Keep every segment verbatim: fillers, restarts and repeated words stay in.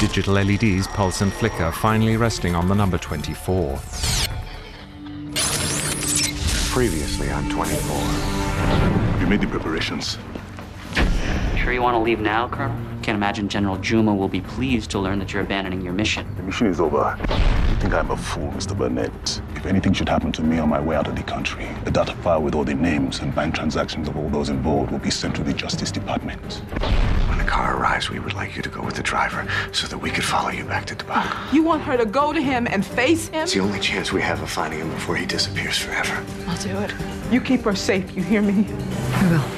Digital L E Ds pulse and flicker, finally resting on the number twenty-four. Previously on twenty-four. You made the preparations. Sure you want to leave now, Colonel? Can't imagine General Juma will be pleased to learn that you're abandoning your mission. The mission is over. You think I'm a fool, Mister Burnett? If anything should happen to me on my way out of the country, a data file with all the names and bank transactions of all those involved will be sent to the Justice Department. When the car arrives, we would like you to go with the driver so that we could follow you back to Tobacco. You want her to go to him and face him? It's the only chance we have of finding him before he disappears forever. I'll do it. You keep her safe, you hear me? I will.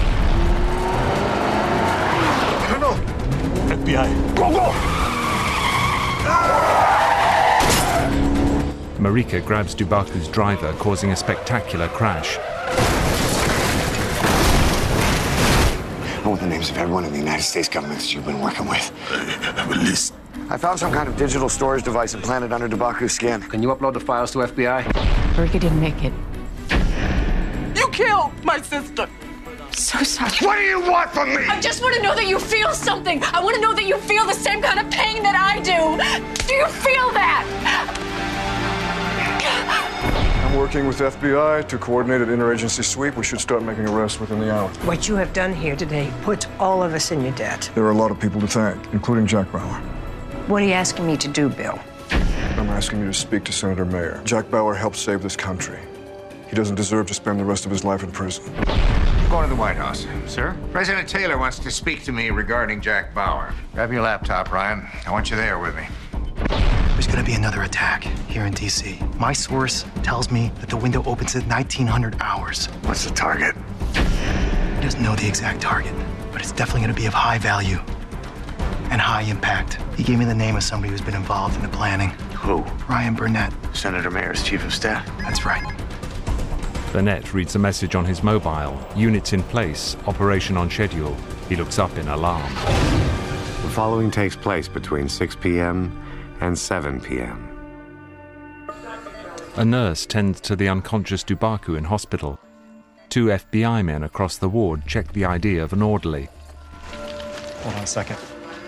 Colonel! F B I. Go, go! Marika grabs Dubaku's driver, causing a spectacular crash. I want the names of everyone in the United States government that you've been working with. I have a list. I found some kind of digital storage device implanted under Dubaku's skin. Can you upload the files to F B I? Marika didn't make it. You killed my sister! So sorry. What do you want from me? I just want to know that you feel something. I want to know that you feel the same kind of pain that I do. Do you feel that? I'm working with F B I to coordinate an interagency sweep. We should start making arrests within the hour. What you have done here today puts all of us in your debt. There are a lot of people to thank, including Jack Bauer. What are you asking me to do, Bill? I'm asking you to speak to Senator Mayer. Jack Bauer helped save this country. He doesn't deserve to spend the rest of his life in prison. I'm going to the White House. Sir? President Taylor wants to speak to me regarding Jack Bauer. Grab your laptop, Ryan. I want you there with me. There's gonna be another attack here in D C. My source tells me that the window opens at nineteen hundred hours. What's the target? He doesn't know the exact target, but it's definitely gonna be of high value and high impact. He gave me the name of somebody who's been involved in the planning. Who? Ryan Burnett. Senator Mayer's chief of staff. That's right. Burnett reads a message on his mobile. Units in place, operation on schedule. He looks up in alarm. The following takes place between six p.m. and seven p.m. A nurse tends to the unconscious Dubaku in hospital. Two F B I men across the ward check the I D of an orderly. Hold on a second.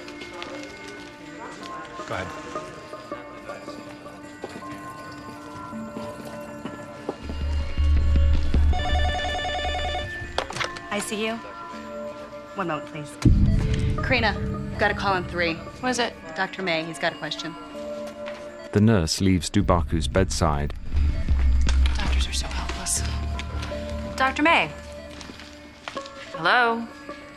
Go ahead. I C U. One moment, please. Karina, you've got a call on three. What is it? Doctor May, he's got a question. The nurse leaves Dubaku's bedside. Doctors are so helpless. Doctor May. Hello?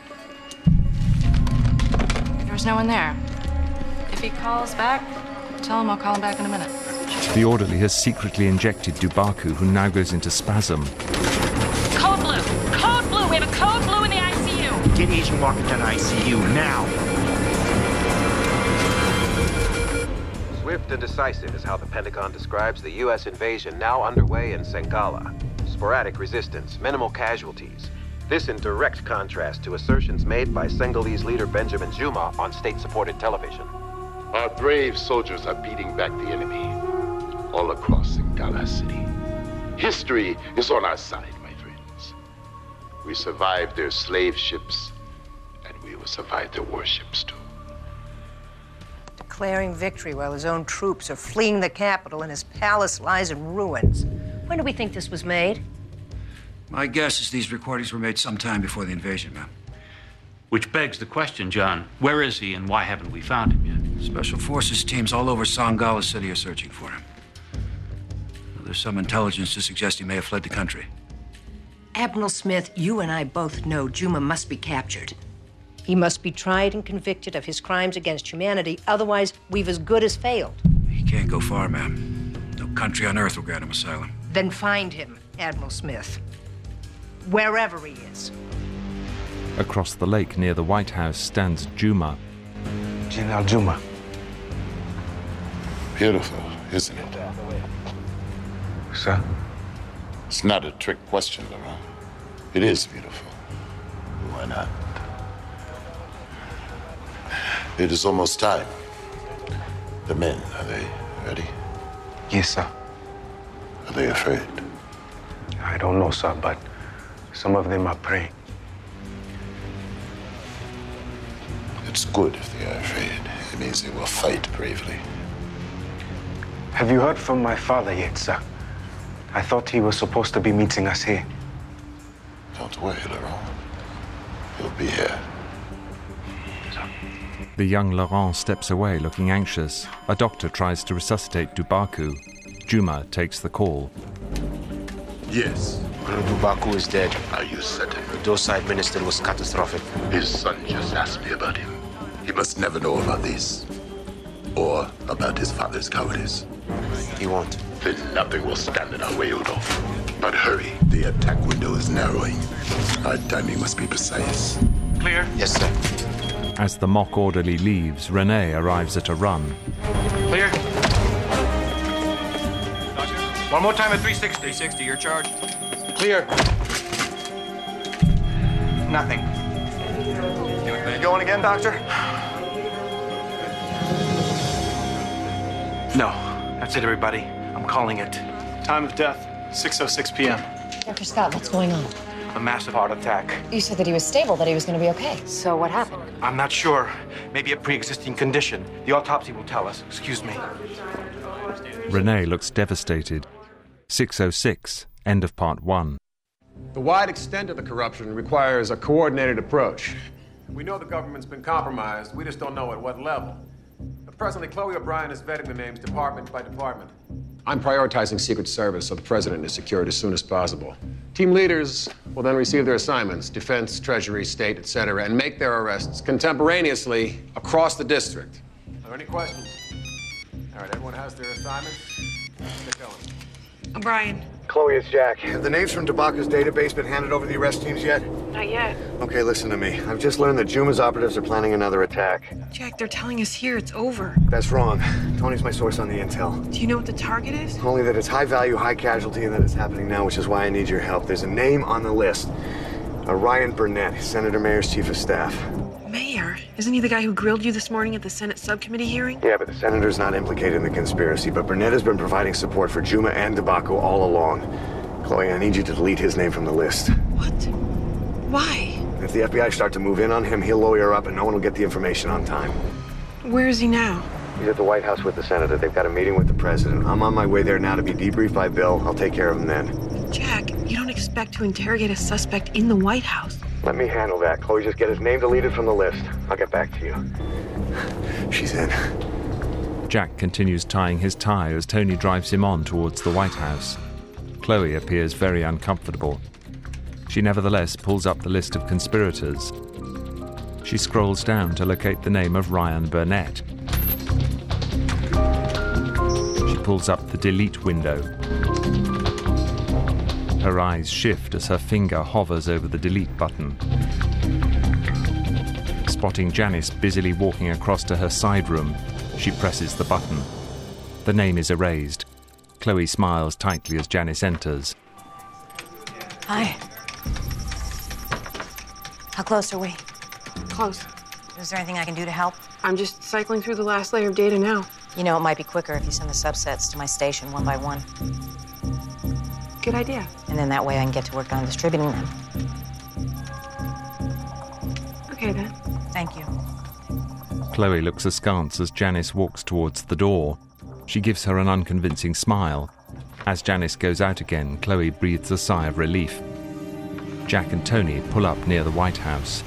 There's no one there. If he calls back, tell him I'll call him back in a minute. The orderly has secretly injected Dubaku, who now goes into spasm. Code blue! Code blue! We have a code blue in the I C U! Get Agent Walker to the I C U now. Swift and decisive is how the Pentagon describes the U S invasion now underway in Sangala. Sporadic resistance, minimal casualties. This in direct contrast to assertions made by Senegalese leader Benjamin Juma on state-supported television. Our brave soldiers are beating back the enemy all across Sangala City. History is on our side, my friends. We survived their slave ships, and we will survive their warships too. Declaring victory while his own troops are fleeing the capital and his palace lies in ruins. When do we think this was made? My guess is these recordings were made sometime before the invasion, ma'am. Which begs the question, John, where is he and why haven't we found him yet? Special forces teams all over Sangala City are searching for him. There's some intelligence to suggest he may have fled the country. Admiral Smith, you and I both know Juma must be captured. He must be tried and convicted of his crimes against humanity, otherwise we've as good as failed. He can't go far, ma'am. No country on earth will grant him asylum. Then find him, Admiral Smith. Wherever he is. Across the lake near the White House stands Juma. General Juma. Beautiful, isn't it? Sir? It's not a trick question, Laurent. It is beautiful. Why not? It is almost time. The men, are they ready? Yes, sir. Are they afraid? I don't know, sir, but some of them are praying. It's good if they are afraid. It means they will fight bravely. Have you heard from my father yet, sir? I thought he was supposed to be meeting us here. Don't worry, Laurent. He'll be here. The young Laurent steps away, looking anxious. A doctor tries to resuscitate Dubaku. Juma takes the call. Yes. Dubaku is dead. Are you certain? The dose I administered was catastrophic. His son just asked me about him. He must never know about this. Or about his father's cowardice. He won't. Then nothing will stand in our way, Rudolph. But hurry, the attack window is narrowing. Our timing must be precise. Clear? Yes, sir. As the mock orderly leaves, Renee arrives at a run. Clear? One more time at three sixty. three sixty, your charge. Clear. Nothing. You going again, Doctor? No. That's it, everybody. I'm calling it. Time of death, six oh six p m Doctor Scott, what's going on? A massive heart attack. You said that he was stable, that he was going to be okay. So what happened? I'm not sure. Maybe a pre-existing condition. The autopsy will tell us. Excuse me. Renee looks devastated. six oh six, end of part one. The wide extent of the corruption requires a coordinated approach. We know the government's been compromised, we just don't know at what level. But presently, Chloe O'Brien is vetting the names department by department. I'm prioritizing Secret Service so the president is secured as soon as possible. Team leaders will then receive their assignments, defense, treasury, state, et cetera, and make their arrests contemporaneously across the district. Are there any questions? All right, everyone has their assignments. Get going. O'Brien. Chloe, it's Jack. Have the names from Dubaku's database been handed over to the arrest teams yet? Not yet. Okay, listen to me. I've just learned that Juma's operatives are planning another attack. Jack, they're telling us here it's over. That's wrong. Tony's my source on the intel. Do you know what the target is? Only that it's high value, high casualty, and that it's happening now, which is why I need your help. There's a name on the list. Uh, Ryan Burnett, Senator Mayer's chief of staff. Mayer? Isn't he the guy who grilled you this morning at the Senate subcommittee hearing? Yeah, but the senator's not implicated in the conspiracy, but Burnett has been providing support for Juma and Dubaku all along. Chloe, I need you to delete his name from the list. What? Why? If the F B I start to move in on him, he'll lawyer up and no one will get the information on time. Where is he now? He's at the White House with the senator. They've got a meeting with the president. I'm on my way there now to be debriefed by Bill. I'll take care of him then. Jack, you don't expect to interrogate a suspect in the White House. Let me handle that. Chloe, just get his name deleted from the list. I'll get back to you. She's in. Jack continues tying his tie as Tony drives him on towards the White House. Chloe appears very uncomfortable. She nevertheless pulls up the list of conspirators. She scrolls down to locate the name of Ryan Burnett. She pulls up the delete window. Her eyes shift as her finger hovers over the delete button. Spotting Janice busily walking across to her side room, she presses the button. The name is erased. Chloe smiles tightly as Janice enters. Hi. How close are we? Close. Is there anything I can do to help? I'm just cycling through the last layer of data now. You know, it might be quicker if you send the subsets to my station one by one. Good idea. And then that way I can get to work on distributing them. Okay, then. Thank you. Chloe looks askance as Janice walks towards the door. She gives her an unconvincing smile. As Janice goes out again, Chloe breathes a sigh of relief. Jack and Tony pull up near the White House.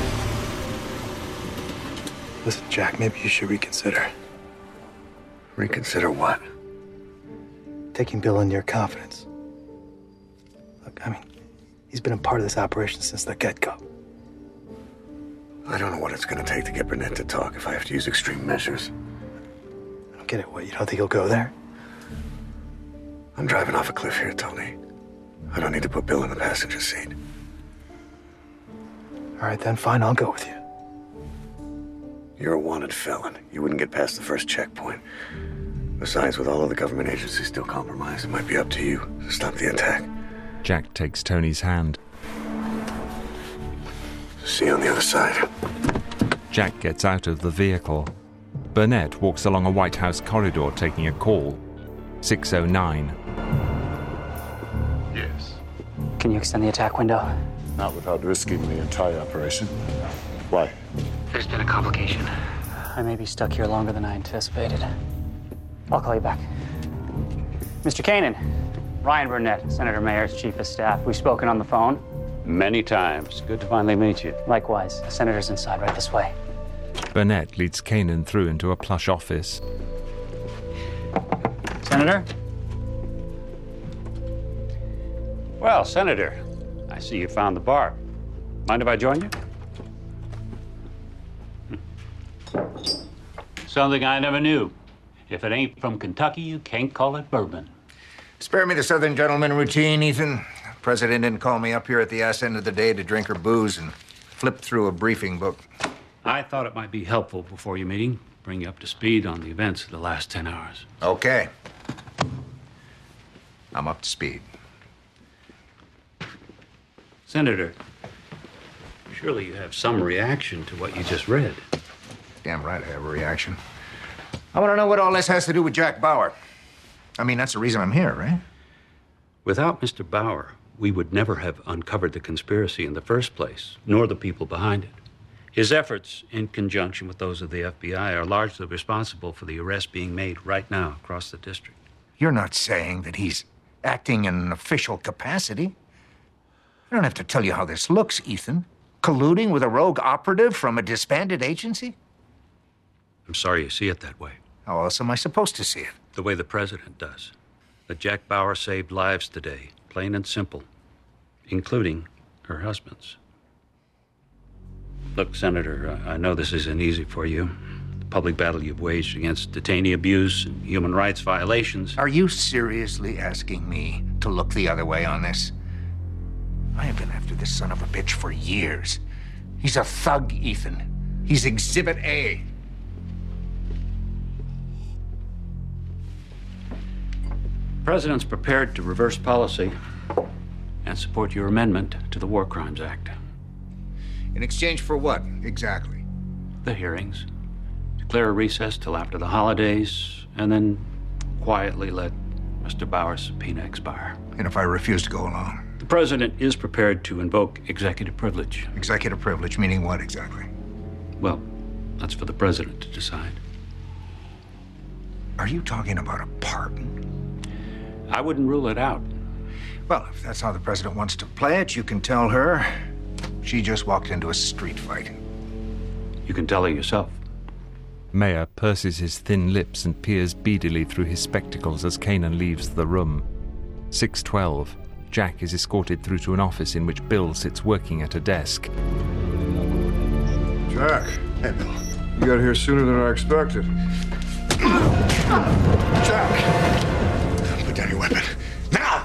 Listen, Jack, maybe you should reconsider. Reconsider what? Taking Bill into your confidence. Look, I mean, he's been a part of this operation since the get-go. I don't know what it's going to take to get Burnett to talk if I have to use extreme measures. I don't get it. What, you don't think he'll go there? I'm driving off a cliff here, Tony. I don't need to put Bill in the passenger seat. All right, then fine, I'll go with you. You're a wanted felon. You wouldn't get past the first checkpoint. Besides, with all of the government agencies still compromised, it might be up to you to stop the attack. Jack takes Tony's hand. See you on the other side. Jack gets out of the vehicle. Burnett walks along a White House corridor taking a call. six oh nine. Yes. Can you extend the attack window? Not without risking the entire operation. Why? There's been a complication. I may be stuck here longer than I anticipated. I'll call you back. Mister Kanan, Ryan Burnett, Senator Mayer's chief of staff. We've spoken on the phone. Many times. Good to finally meet you. Likewise. The senator's inside, right this way. Burnett leads Kanan through into a plush office. Senator? Well, Senator, I see you found the bar. Mind if I join you? Something I never knew. If it ain't from Kentucky, you can't call it bourbon. Spare me the Southern gentleman routine, Ethan. The president didn't call me up here at the ass end of the day to drink or booze and flip through a briefing book. I thought it might be helpful before your meeting, bring you up to speed on the events of the last ten hours. Okay. I'm up to speed. Senator, surely you have some reaction to what you just read. Damn right I have a reaction. I want to know what all this has to do with Jack Bauer. I mean, that's the reason I'm here, right? Without Mister Bauer, we would never have uncovered the conspiracy in the first place, nor the people behind it. His efforts, in conjunction with those of the F B I, are largely responsible for the arrest being made right now across the district. You're not saying that he's acting in an official capacity? I don't have to tell you how this looks, Ethan. Colluding with a rogue operative from a disbanded agency? I'm sorry you see it that way. How else am I supposed to see it? The way the president does. That Jack Bauer saved lives today, plain and simple, including her husband's. Look, Senator, I know this isn't easy for you. The public battle you've waged against detainee abuse and human rights violations. Are you seriously asking me to look the other way on this? I have been after this son of a bitch for years. He's a thug, Ethan. He's Exhibit A. The President's prepared to reverse policy and support your amendment to the War Crimes Act. In exchange for what, exactly? The hearings. Declare a recess till after the holidays, and then quietly let Mister Bauer's subpoena expire. And if I refuse to go along? The President is prepared to invoke executive privilege. Executive privilege, meaning what exactly? Well, that's for the President to decide. Are you talking about a pardon? I wouldn't rule it out. Well, if that's how the President wants to play it, you can tell her she just walked into a street fight. You can tell her yourself. Mayer purses his thin lips and peers beadily through his spectacles as Kanan leaves the room. six twelve. Jack is escorted through to an office in which Bill sits working at a desk. Jack. Hey, Bill. You got here sooner than I expected. Jack! Put down your weapon. Now!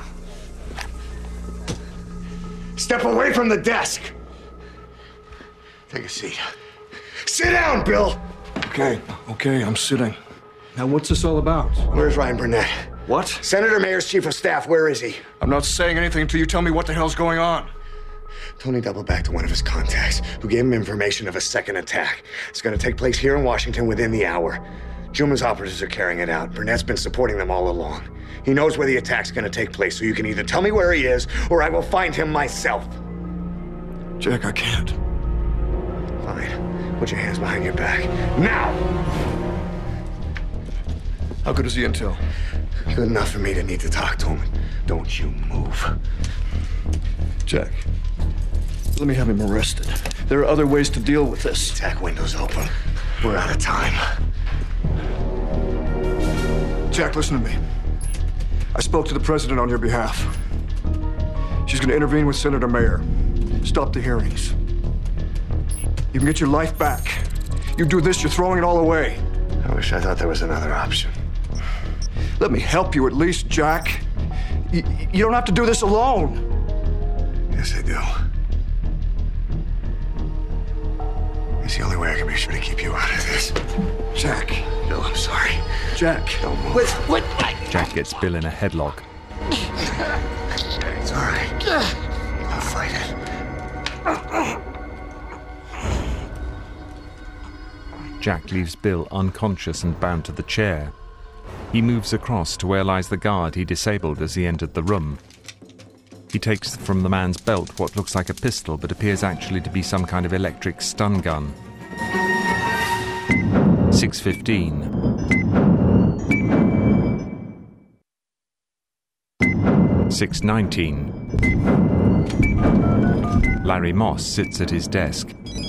Step away from the desk! Take a seat. Sit down, Bill! Okay, okay, I'm sitting. Now, what's this all about? Where's Ryan Burnett? What? Senator Mayer's chief of staff, where is he? I'm not saying anything until you tell me what the hell's going on. Tony doubled back to one of his contacts, who gave him information of a second attack. It's gonna take place here in Washington within the hour. Juma's operatives are carrying it out. Burnett's been supporting them all along. He knows where the attack's gonna take place, so you can either tell me where he is, or I will find him myself. Jack, I can't. Fine. Put your hands behind your back. Now! How good is the intel? Good enough for me to need to talk to him. Don't you move. Jack, let me have him arrested. There are other ways to deal with this. Attack window's open. We're out of time. Jack, listen to me. I spoke to the president on your behalf. She's going to intervene with Senator Mayer. Stop the hearings. You can get your life back. You do this, you're throwing it all away. I wish I thought there was another option. Let me help you at least, Jack. You, you don't have to do this alone. Yes, I do. It's the only way I can be sure to keep you out of this. Jack. Bill, I'm sorry. Jack. Don't move. Wait, what? Jack gets Bill in a headlock. It's all right. I'll fight it. Jack leaves Bill unconscious and bound to the chair. He moves across to where lies the guard he disabled as he entered the room. He takes from the man's belt what looks like a pistol but appears actually to be some kind of electric stun gun. six fifteen. six nineteen. Larry Moss sits at his desk.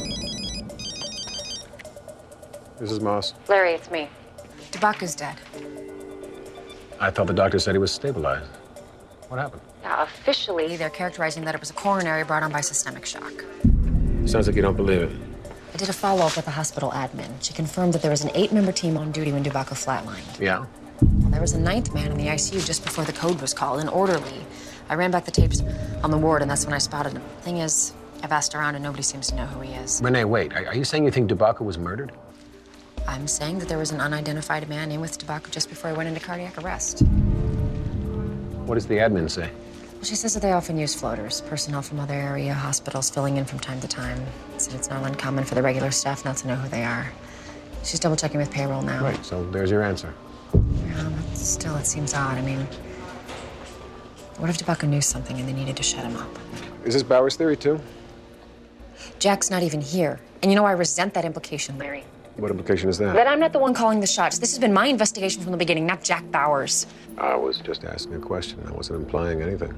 This is Moss. Larry, it's me. DeBaca's dead. I thought the doctor said he was stabilized. What happened? Yeah, officially, they're characterizing that it was a coronary brought on by systemic shock. Sounds like you don't believe it. I did a follow-up with the hospital admin. She confirmed that there was an eight-member team on duty when DeBaca flatlined. Yeah? Well, there was a ninth man in the I C U just before the code was called, an orderly. I ran back the tapes on the ward, and that's when I spotted him. Thing is, I've asked around, and nobody seems to know who he is. Renee, wait. Are you saying you think DeBaca was murdered? I'm saying that there was an unidentified man in with DeBaca just before he went into cardiac arrest. What does the admin say? Well, she says that they often use floaters. Personnel from other area hospitals filling in from time to time. Said it's not uncommon for the regular staff not to know who they are. She's double-checking with payroll now. Right, so there's your answer. Yeah, but still, it seems odd. I mean, what if DeBaca knew something and they needed to shut him up? Is this Bauer's theory, too? Jack's not even here. And you know I resent that implication, Larry. What implication is that? That I'm not the one calling the shots. This has been my investigation from the beginning, not Jack Bauer's. I was just asking a question. I wasn't implying anything.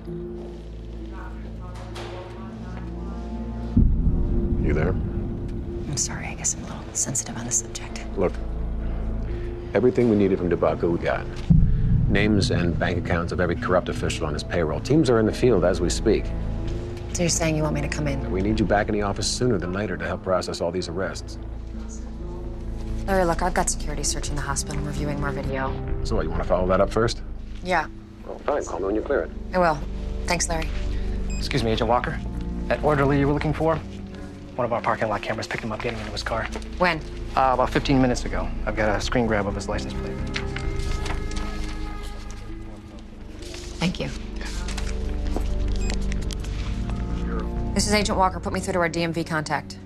You there? I'm sorry. I guess I'm a little sensitive on the subject. Look, everything we needed from DeBaca, we got. Names and bank accounts of every corrupt official on his payroll. Teams are in the field as we speak. So you're saying you want me to come in? We need you back in the office sooner than later to help process all these arrests. Larry, look, I've got security searching the hospital and reviewing more video. So what, you want to follow that up first? Yeah. Well, fine. Call me when you clear it. I will. Thanks, Larry. Excuse me, Agent Walker. That orderly you were looking for? One of our parking lot cameras picked him up getting into his car. When? Uh, about fifteen minutes ago. I've got a screen grab of his license plate. Thank you. This is Agent Walker. Put me through to our D M V contact.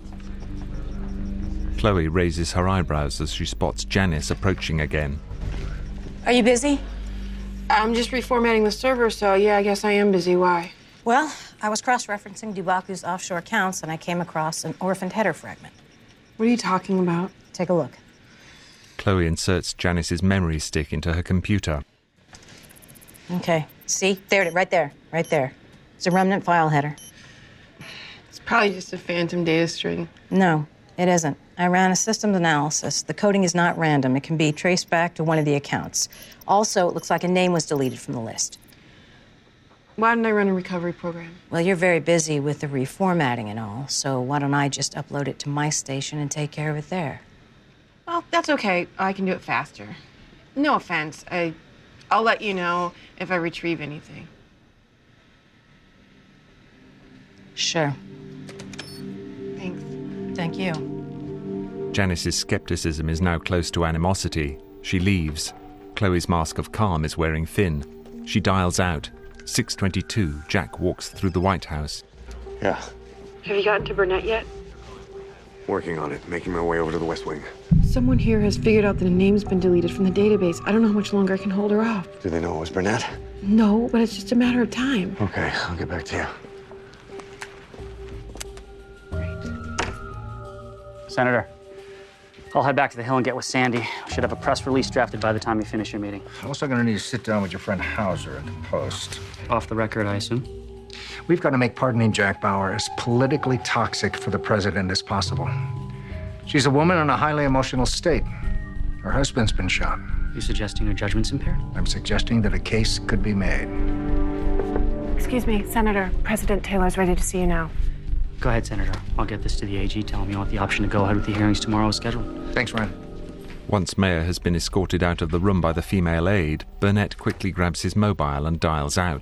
Chloe raises her eyebrows as she spots Janice approaching again. Are you busy? I'm just reformatting the server, so yeah, I guess I am busy. Why? Well, I was cross-referencing DeBaca's offshore accounts, and I came across an orphaned header fragment. What are you talking about? Take a look. Chloe inserts Janice's memory stick into her computer. Okay. See? There it is, right there. Right there. It's a remnant file header. It's probably just a phantom data string. No, it isn't. I ran a systems analysis. The coding is not random. It can be traced back to one of the accounts. Also, it looks like a name was deleted from the list. Why didn't I run a recovery program? Well, you're very busy with the reformatting and all, so why don't I just upload it to my station and take care of it there? Well, that's okay. I can do it faster. No offense. I, I'll let you know if I retrieve anything. Sure. Thanks. Thank you. Janice's skepticism is now close to animosity. She leaves. Chloe's mask of calm is wearing thin. She dials out. six twenty-two, Jack walks through the White House. Yeah. Have you gotten to Burnett yet? Working on it, making my way over to the West Wing. Someone here has figured out that a name's been deleted from the database. I don't know how much longer I can hold her off. Do they know it was Burnett? No, but it's just a matter of time. Okay, I'll get back to you. Senator, I'll head back to the Hill and get with Sandy. We should have a press release drafted by the time you finish your meeting. Also going to need to sit down with your friend Hauser at the Post. Off the record, I assume? We've got to make pardoning Jack Bauer as politically toxic for the president as possible. She's a woman in a highly emotional state. Her husband's been shot. You suggesting her judgment's impaired? I'm suggesting that a case could be made. Excuse me, Senator. President Taylor's ready to see you now. Go ahead, Senator. I'll get this to the A G, tell him you want the option to go ahead with the hearings tomorrow as scheduled. Thanks, Ryan. Once Mayer has been escorted out of the room by the female aide, Burnett quickly grabs his mobile and dials out.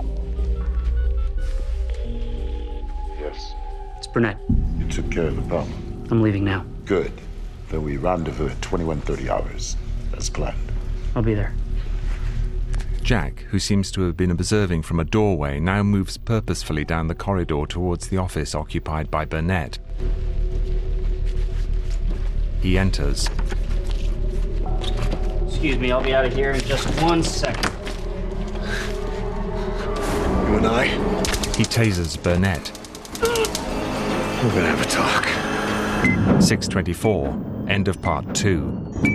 Yes. It's Burnett. You took care of the problem. I'm leaving now. Good. Then we rendezvous at twenty-one thirty hours, as planned. I'll be there. Jack, who seems to have been observing from a doorway, now moves purposefully down the corridor towards the office occupied by Burnett. He enters. Excuse me, I'll be out of here in just one second. You and I? He tasers Burnett. We're gonna have a talk. six twenty-four. End of part two.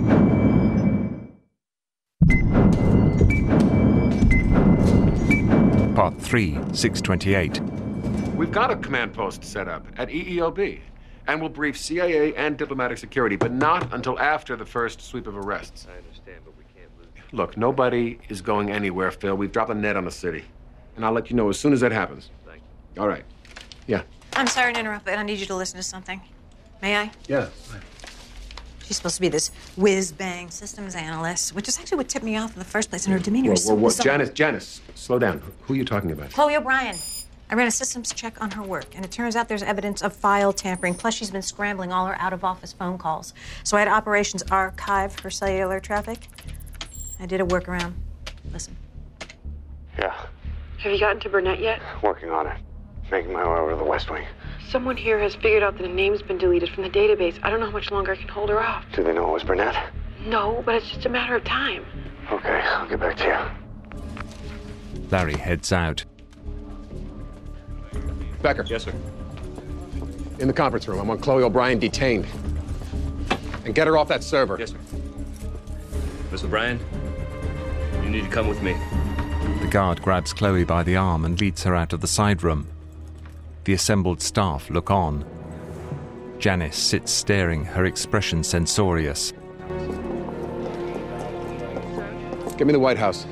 Part three, six twenty-eight. We've got a command post set up at E E O B, and we'll brief C I A and diplomatic security, but not until after the first sweep of arrests. I understand, but we can't lose. Look, nobody is going anywhere, Phil. We've dropped a net on the city, and I'll let you know as soon as that happens. Thank you. All right. Yeah. I'm sorry to interrupt, but I need you to listen to something. May I? Yeah. She's supposed to be this whiz-bang systems analyst, which is actually what tipped me off in the first place, and her demeanor Whoa, is so whoa, whoa. bizarre. Janice, Janice, slow down. Who are you talking about? Chloe O'Brien. I ran a systems check on her work, and it turns out there's evidence of file tampering, plus she's been scrambling all her out-of-office phone calls. So I had operations archive her cellular traffic. I did a workaround. Listen. Yeah, Have you gotten to Burnett yet? working on it. Making my way over to the West Wing. Someone here has figured out that a name's been deleted from the database. I don't know how much longer I can hold her off. Do they know it was Burnett? No, but it's just a matter of time. Okay, I'll get back to you. Larry heads out. Becker. Yes, sir. In the conference room. I want Chloe O'Brien detained. And get her off that server. Yes, sir. Miss O'Brien, you need to come with me. The guard grabs Chloe by the arm and leads her out of the side room. The assembled staff look on. Janice sits staring, her expression censorious. Give me the White House.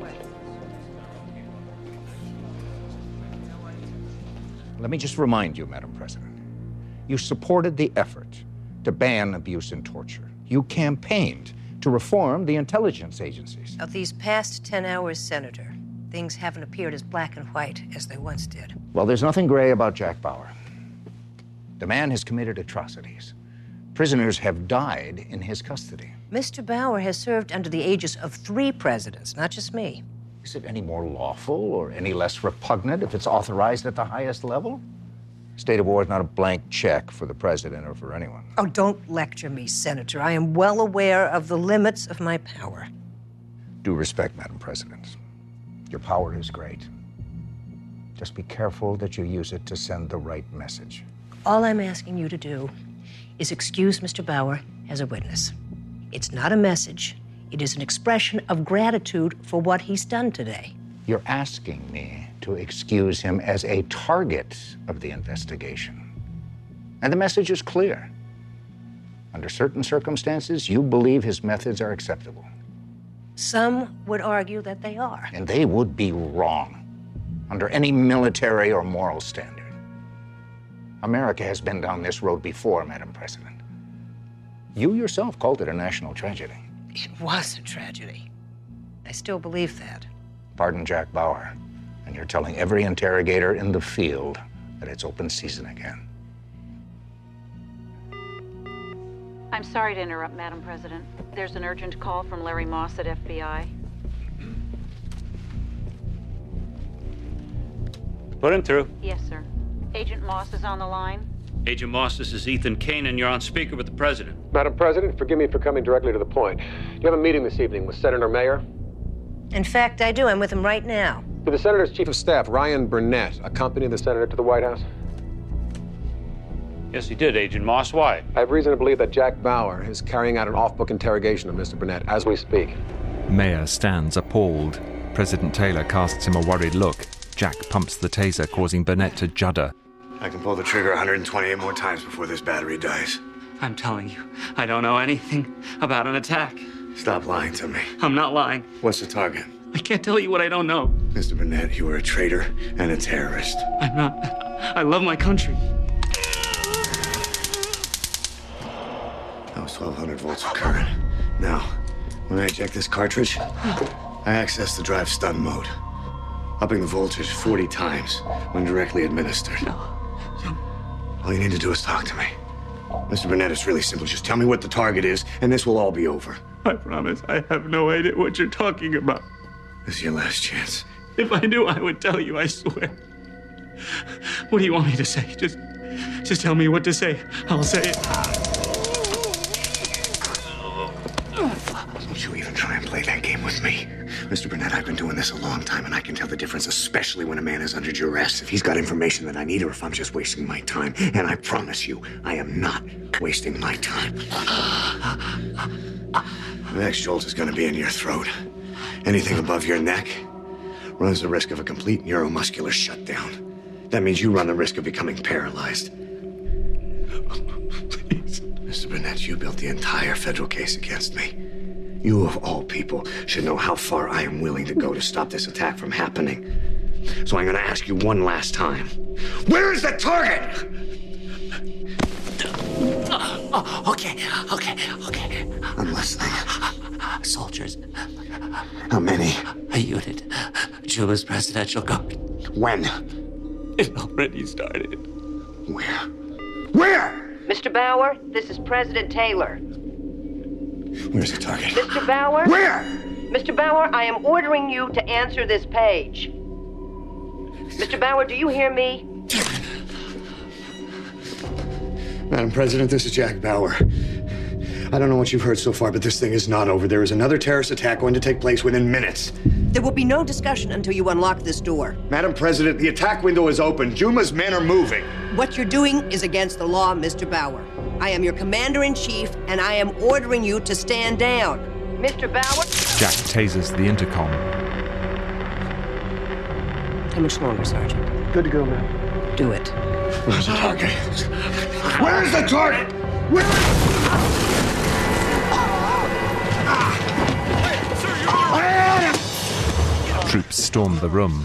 Let me just remind you, Madam President, you supported the effort to ban abuse and torture. You campaigned to reform the intelligence agencies. Of these past ten hours, Senator, things haven't appeared as black and white as they once did. Well, there's nothing gray about Jack Bauer. The man has committed atrocities. Prisoners have died in his custody. Mister Bauer has served under the aegis of three presidents, not just me. Is it any more lawful or any less repugnant if it's authorized at the highest level? State of war is not a blank check for the president or for anyone. Oh, don't lecture me, Senator. I am well aware of the limits of my power. Due respect, Madam President. Your power is great. Just be careful that you use it to send the right message. All I'm asking you to do is excuse Mister Bauer as a witness. It's not a message. It is an expression of gratitude for what he's done today. You're asking me to excuse him as a target of the investigation. And the message is clear. Under certain circumstances, you believe his methods are acceptable. Some would argue that they are. And they would be wrong under any military or moral standard. America has been down this road before, Madam President. You yourself called it a national tragedy. It was a tragedy. I still believe that. Pardon Jack Bauer, and you're telling every interrogator in the field that it's open season again. I'm sorry to interrupt, Madam President. There's an urgent call from Larry Moss at F B I. Put him through. Yes, sir. Agent Moss is on the line. Agent Moss, this is Ethan Kanan. You're on speaker with the president. Madam President, forgive me for coming directly to the point. You have a meeting this evening with Senator Mayer? In fact, I do. I'm with him right now. Did the Senator's Chief of Staff, Ryan Burnett, accompany the Senator to the White House? Yes, he did, Agent Moss. Why? I have reason to believe that Jack Bauer is carrying out an off-book interrogation of Mister Burnett as we speak. Mayer stands appalled. President Taylor casts him a worried look. Jack pumps the taser, causing Burnett to judder. I can pull the trigger one hundred twenty-eight more times before this battery dies. I'm telling you, I don't know anything about an attack. Stop lying to me. I'm not lying. What's the target? I can't tell you what I don't know. Mister Burnett, you are a traitor and a terrorist. I'm not. I love my country. That was twelve hundred volts of current. Now, when I eject this cartridge, I access the drive stun mode, upping the voltage forty times when directly administered. No. No. All you need to do is talk to me. Mister Burnett, it's really simple. Just tell me what the target is, and this will all be over. I promise I have no idea what you're talking about. This is your last chance. If I knew, I would tell you, I swear. What do you want me to say? Just, just tell me what to say. I'll say it. Don't you even try and play that game with me. Mister Burnett, I've been doing this a long time, and I can tell the difference, especially when a man is under duress. If he's got information that I need, or if I'm just wasting my time. And I promise you, I am not wasting my time. The next jolt is going to be in your throat. Anything above your neck runs the risk of a complete neuromuscular shutdown. That means you run the risk of becoming paralyzed. Please. Mister Burnett, you built the entire federal case against me. You, of all people, should know how far I am willing to go to stop this attack from happening. So I'm going to ask you one last time. Where is the target? Oh, okay, okay, okay. I'm listening. Soldiers. How many? A unit. Juma's Presidential Guard. When? It already started. Where? Where? Mister Bauer, this is President Taylor. Where's the target? Mister Bauer? Where? Mister Bauer, I am ordering you to answer this page. Mister Bauer, do you hear me? Madam President, this is Jack Bauer. I don't know what you've heard so far, but this thing is not over. There is another terrorist attack going to take place within minutes. There will be no discussion until you unlock this door. Madam President, the attack window is open. Juma's men are moving. What you're doing is against the law, Mister Bauer. I am your commander-in-chief, and I am ordering you to stand down. Mister Bauer? Jack tases the intercom. How much longer, Sergeant? Good to go, man. Do it. Where's the target? Where's the target? Where? Troops storm the room.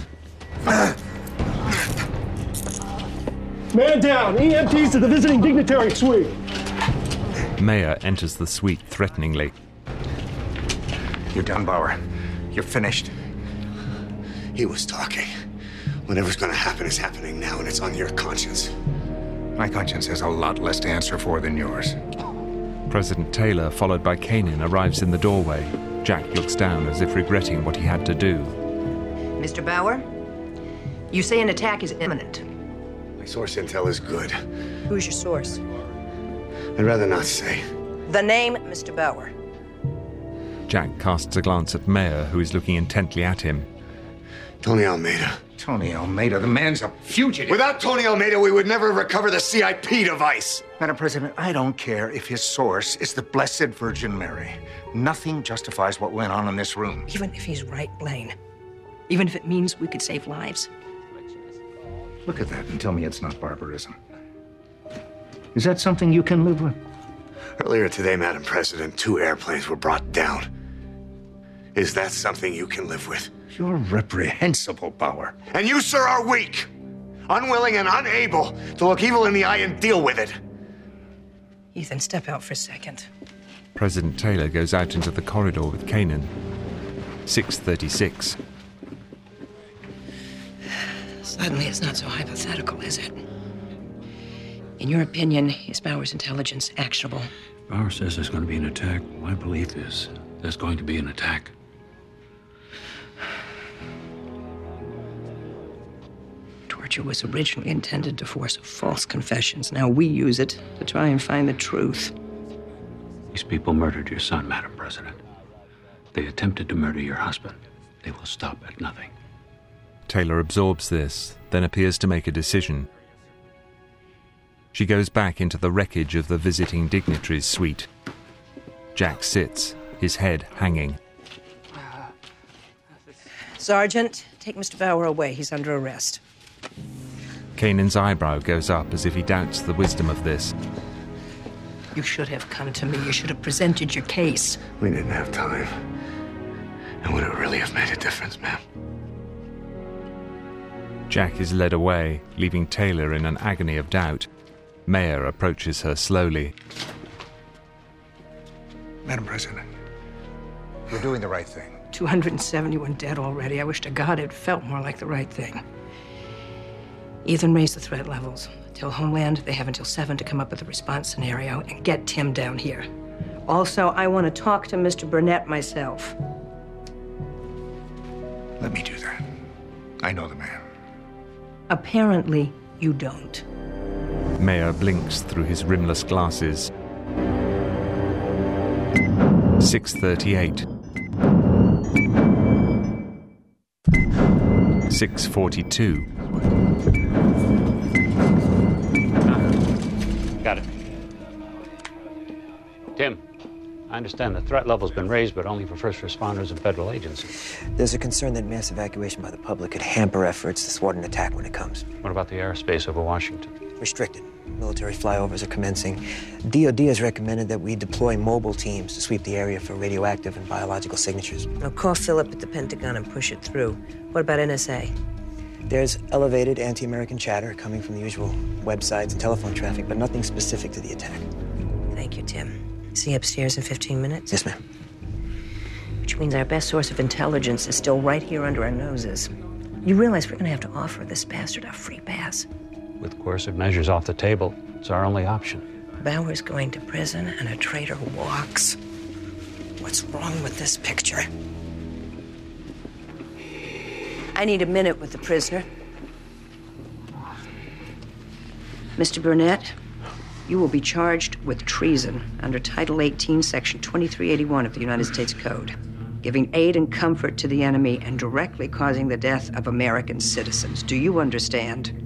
Man down! E M Ts to the visiting dignitary suite! Mayer enters the suite threateningly. You're done, Bauer. You're finished. He was talking. Whatever's gonna happen is happening now, and it's on your conscience. My conscience has a lot less to answer for than yours. President Taylor, followed by Kanan, arrives in the doorway. Jack looks down as if regretting what he had to do. Mister Bauer, you say an attack is imminent. My source intel is good. Who's your source? I'd rather not say. The name, Mister Bauer. Jack casts a glance at Mayer, who is looking intently at him. Tony Almeida. Tony Almeida, the man's a fugitive. Without Tony Almeida, we would never recover the C I P device. Madam President, I don't care if his source is the Blessed Virgin Mary. Nothing justifies what went on in this room. Even if he's right, Blaine. Even if it means we could save lives. Look at that and tell me it's not barbarism. Is that something you can live with? Earlier today, Madam President, two airplanes were brought down. Is that something you can live with? You're reprehensible, Bauer. And you, sir, are weak. Unwilling and unable to look evil in the eye and deal with it. Ethan, step out for a second. President Taylor goes out into the corridor with Kanan. six thirty-six. Suddenly, it's not so hypothetical, is it? In your opinion, is Bauer's intelligence actionable? Bauer says there's going to be an attack. My belief is there's going to be an attack. Torture was originally intended to force false confessions. Now we use it to try and find the truth. These people murdered your son, Madam President. They attempted to murder your husband. They will stop at nothing. Taylor absorbs this, then appears to make a decision. She goes back into the wreckage of the visiting dignitaries' suite. Jack sits, his head hanging. Sergeant, take Mister Bauer away. He's under arrest. Kanan's eyebrow goes up as if he doubts the wisdom of this. You should have come to me. You should have presented your case. We didn't have time. And would it really have made a difference, ma'am? Jack is led away, leaving Taylor in an agony of doubt. Mayer approaches her slowly. Madam President, you're doing the right thing. two hundred seventy-one dead already. I wish to God it felt more like the right thing. Ethan raised the threat levels. Tell Homeland they have until seven to come up with a response scenario and get Tim down here. Also, I want to talk to Mister Burnett myself. Let me do that. I know the man. Apparently, you don't. Mayer blinks through his rimless glasses. six thirty-eight. six forty-two. Got it. Tim, I understand the threat level's been raised, but only for first responders and federal agencies. There's a concern that mass evacuation by the public could hamper efforts to thwart an attack when it comes. What about the airspace over Washington? Restricted. Military flyovers are commencing. D O D has recommended that we deploy mobile teams to sweep the area for radioactive and biological signatures. Now call Philip at the Pentagon and push it through. What about N S A? There's elevated anti-American chatter coming from the usual websites and telephone traffic, but nothing specific to the attack. Thank you, Tim. See you upstairs in fifteen minutes? Yes, ma'am. Which means our best source of intelligence is still right here under our noses. You realize we're gonna have to offer this bastard a free pass. With coercive measures off the table, it's our only option. Bauer's going to prison and a traitor walks. What's wrong with this picture? I need a minute with the prisoner. Mister Burnett, you will be charged with treason under Title eighteen, Section twenty-three eighty-one of the United States Code, giving aid and comfort to the enemy and directly causing the death of American citizens. Do you understand?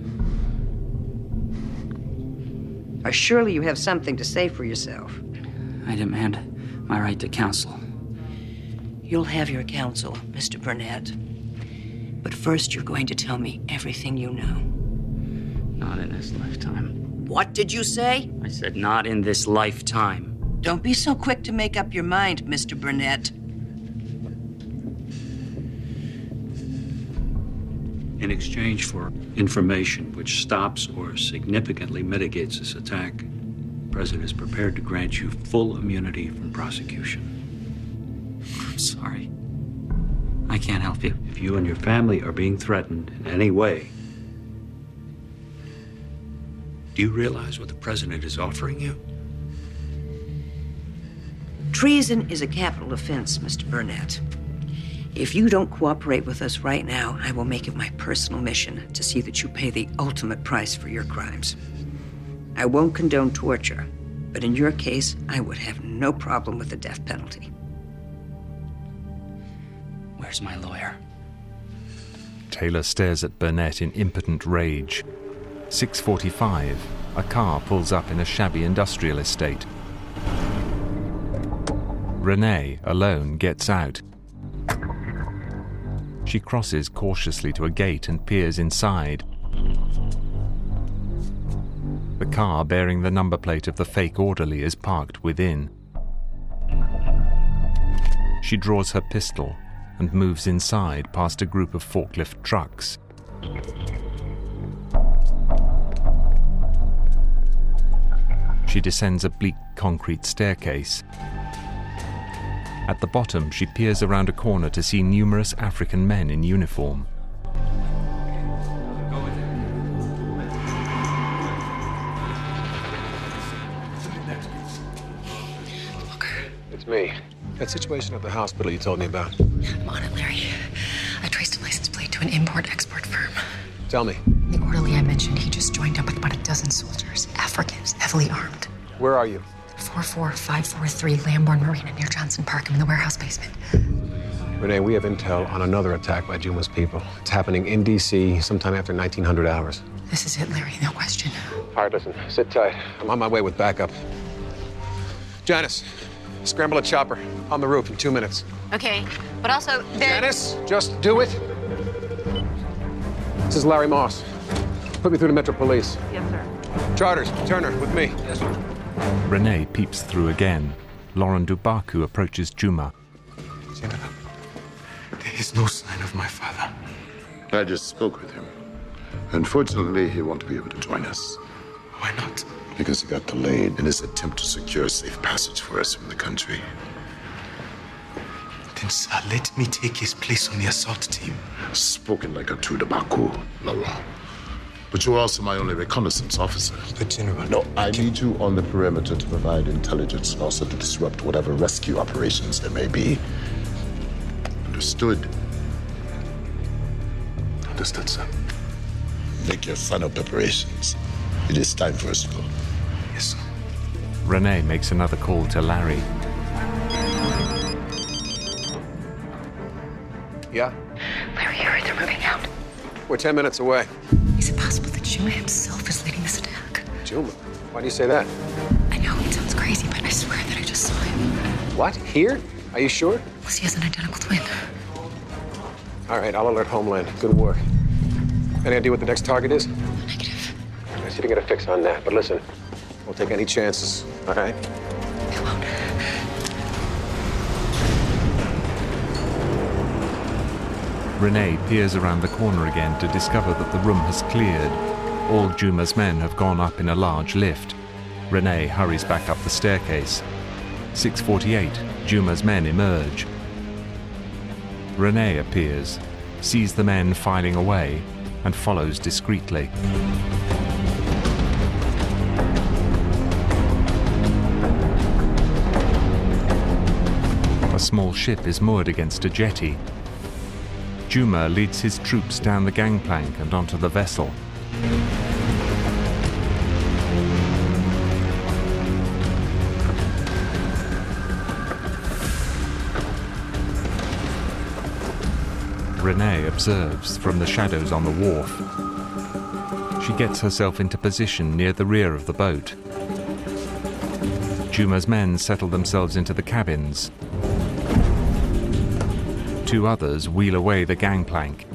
Or surely you have something to say for yourself. I demand my right to counsel. You'll have your counsel, Mister Burnett. But first, you're going to tell me everything you know. Not in this lifetime. What did you say? I said not in this lifetime. Don't be so quick to make up your mind, Mister Burnett. In exchange for information which stops or significantly mitigates this attack, the President is prepared to grant you full immunity from prosecution. I'm sorry. I can't help you. If you and your family are being threatened in any way, do you realize what the President is offering you? Treason is a capital offense, Mister Burnett. If you don't cooperate with us right now, I will make it my personal mission to see that you pay the ultimate price for your crimes. I won't condone torture, but in your case, I would have no problem with the death penalty. Where's my lawyer? Taylor stares at Burnett in impotent rage. six forty-five. A car pulls up in a shabby industrial estate. Renee, alone, gets out. She crosses cautiously to a gate and peers inside. The car bearing the number plate of the fake orderly is parked within. She draws her pistol and moves inside past a group of forklift trucks. She descends a bleak concrete staircase. At the bottom, she peers around a corner to see numerous African men in uniform. It's me. That situation at the hospital you told me about. I'm on it, Larry. I traced a license plate to an import-export firm. Tell me. The orderly I mentioned, he just joined up with about a dozen soldiers, Africans, heavily armed. Where are you? four four five four three Lambourne Marina near Johnson Park. I'm in the warehouse basement. Renee, we have intel on another attack by Juma's people. It's happening in D C sometime after nineteen hundred hours. This is it, Larry, no question. All right, listen, sit tight. I'm on my way with backup. Janice, scramble a chopper on the roof in two minutes. Okay, but also there... Janice, just do it. This is Larry Moss. Put me through to Metro Police. Yes, sir. Charters, Turner, with me. Yes, sir. Renee peeps through again. Lauren Dubaku approaches Juma. General, there is no sign of my father. I just spoke with him. Unfortunately, he won't be able to join us. Why not? Because he got delayed in his attempt to secure safe passage for us from the country. Then, sir, let me take his place on the assault team. Spoken like a true Dubaku, Laurent. But you're also my only reconnaissance officer. But General... No, I need you on the perimeter to provide intelligence and also to disrupt whatever rescue operations there may be. Understood? Understood, sir. Make your final preparations. It is time for us to go. Yes, sir. Renee makes another call to Larry. Yeah? Larry, hurry, they're moving out. We're ten minutes away. Is it possible that Juma himself is leading this attack? Juma? Why do you say that? I know it sounds crazy, but I swear that I just saw him. What? Here? Are you sure? Plus, he has an identical twin. All right, I'll alert Homeland. Good work. Any idea what the next target is? Negative. I see to get a fix on that. But listen, we'll take any chances, all right? I won't. Renee peers around the corner again to discover that the room has cleared. All Juma's men have gone up in a large lift. Renee hurries back up the staircase. six forty-eight, Juma's men emerge. Renee appears, sees the men filing away, and follows discreetly. A small ship is moored against a jetty. Juma leads his troops down the gangplank and onto the vessel. Renee observes from the shadows on the wharf. She gets herself into position near the rear of the boat. Juma's men settle themselves into the cabins. Two others wheel away the gangplank.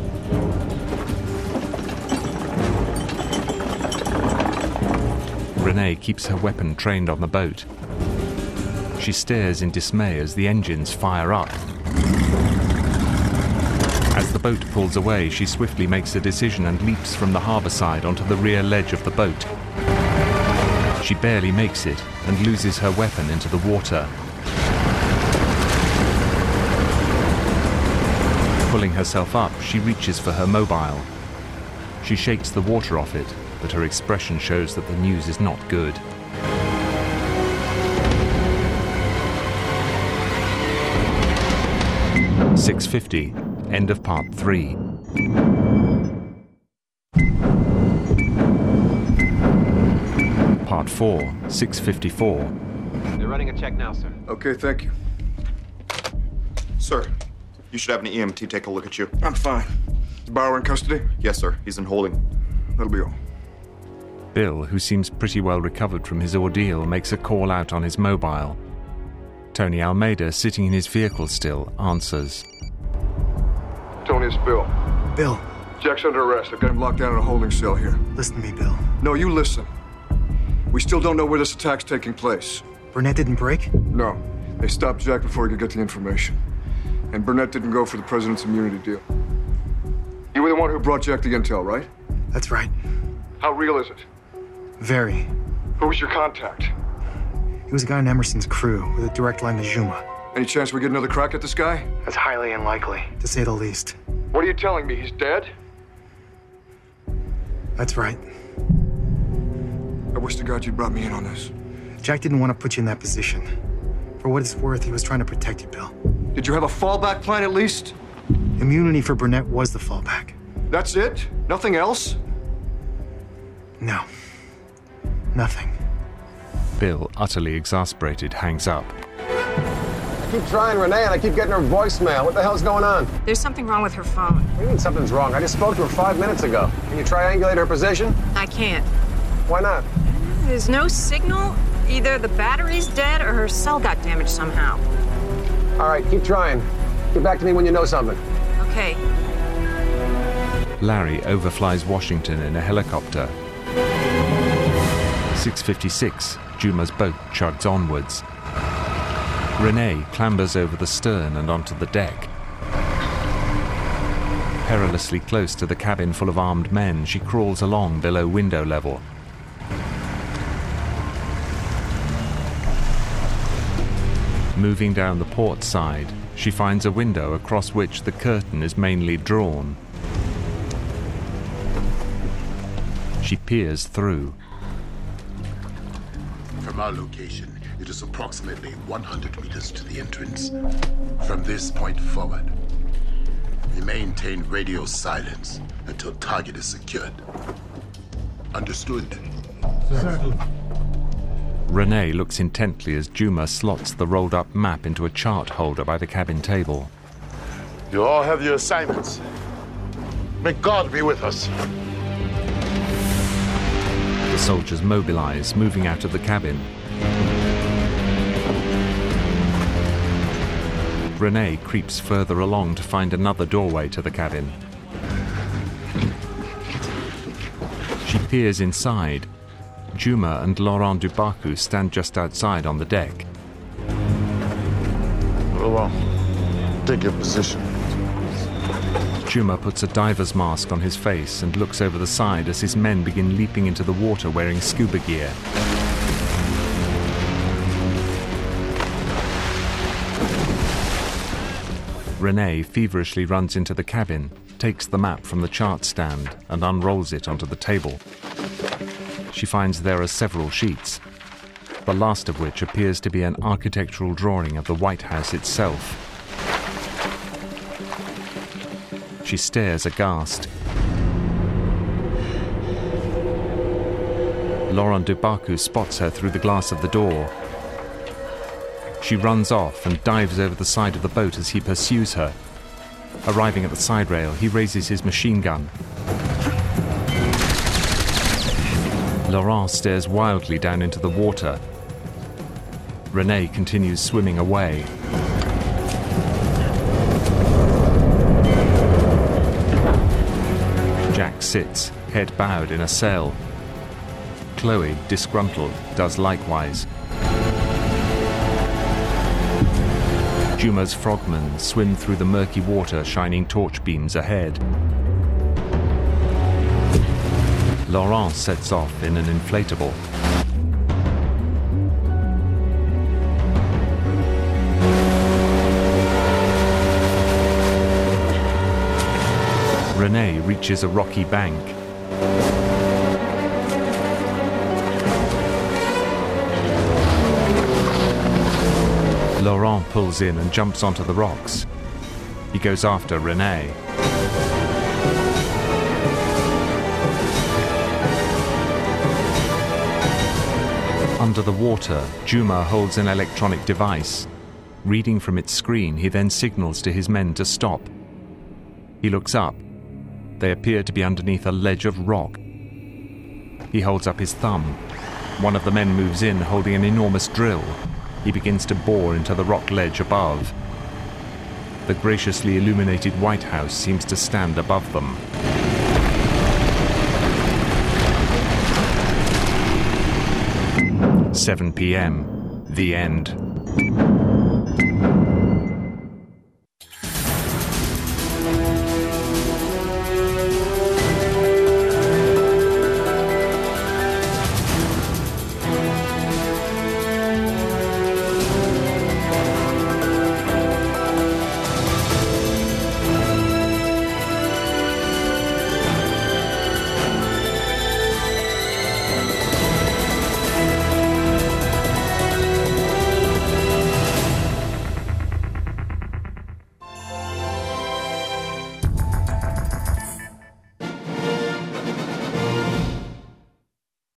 Renee keeps her weapon trained on the boat. She stares in dismay as the engines fire up. As the boat pulls away, she swiftly makes a decision and leaps from the harbour side onto the rear ledge of the boat. She barely makes it and loses her weapon into the water. Pulling herself up, she reaches for her mobile. She shakes the water off it, but her expression shows that the news is not good. six fifty, end of part three. Part four, six fifty-four. They're running a check now, sir. Okay, thank you. Sir, you should have an E M T take a look at you. I'm fine. Is Bauer in custody? Yes, sir. He's in holding. That'll be all. Bill, who seems pretty well recovered from his ordeal, makes a call out on his mobile. Tony Almeida, sitting in his vehicle still, answers. Tony, it's Bill. Bill. Jack's under arrest. I've got him locked down in a holding cell here. Listen to me, Bill. No, you listen. We still don't know where this attack's taking place. Burnett didn't break? No. They stopped Jack before he could get the information. And Burnett didn't go for the president's immunity deal. You were the one who brought Jack the intel, right? That's right. How real is it? Very. Who was your contact? He was a guy in Emerson's crew with a direct line to Juma. Any chance we get another crack at this guy? That's highly unlikely, to say the least. What are you telling me? He's dead? That's right. I wish to God you brought me in on this. Jack didn't want to put you in that position. For what it's worth, he was trying to protect you, Bill. Did you have a fallback plan at least? Immunity for Burnett was the fallback. That's it? Nothing else? No. Nothing. Bill, utterly exasperated, hangs up. I keep trying Renee and I keep getting her voicemail. What the hell's going on? There's something wrong with her phone. What do you mean something's wrong? I just spoke to her five minutes ago. Can you triangulate her position? I can't. Why not? There's no signal. Either the battery's dead or her cell got damaged somehow. All right, keep trying. Get back to me when you know something. Okay. Larry overflies Washington in a helicopter. six fifty-six, Juma's boat chugs onwards. Renee clambers over the stern and onto the deck. Perilously close to the cabin full of armed men, she crawls along below window level. Moving down the port side, she finds a window across which the curtain is mainly drawn. She peers through. From our location, it is approximately one hundred meters to the entrance. From this point forward, we maintain radio silence until target is secured. Understood? Sir. Renee looks intently as Juma slots the rolled-up map into a chart holder by the cabin table. You all have your assignments. May God be with us. The soldiers mobilize, moving out of the cabin. Renee creeps further along to find another doorway to the cabin. She peers inside. Juma and Laurent Dubaku stand just outside on the deck. Laurent, take your position. Juma puts a diver's mask on his face and looks over the side as his men begin leaping into the water wearing scuba gear. Renee feverishly runs into the cabin, takes the map from the chart stand and unrolls it onto the table. She finds there are several sheets, the last of which appears to be an architectural drawing of the White House itself. She stares aghast. Laurent Dubaku spots her through the glass of the door. She runs off and dives over the side of the boat as he pursues her. Arriving at the side rail, he raises his machine gun. Laurent stares wildly down into the water. Renee continues swimming away. Jack sits, head bowed in a cell. Chloe, disgruntled, does likewise. Juma's frogmen swim through the murky water, shining torch beams ahead. Laurent sets off in an inflatable. Renee reaches a rocky bank. Laurent pulls in and jumps onto the rocks. He goes after Renee. Under the water, Juma holds an electronic device. Reading from its screen, he then signals to his men to stop. He looks up. They appear to be underneath a ledge of rock. He holds up his thumb. One of the men moves in, holding an enormous drill. He begins to bore into the rock ledge above. The graciously illuminated White House seems to stand above them. seven p m The end.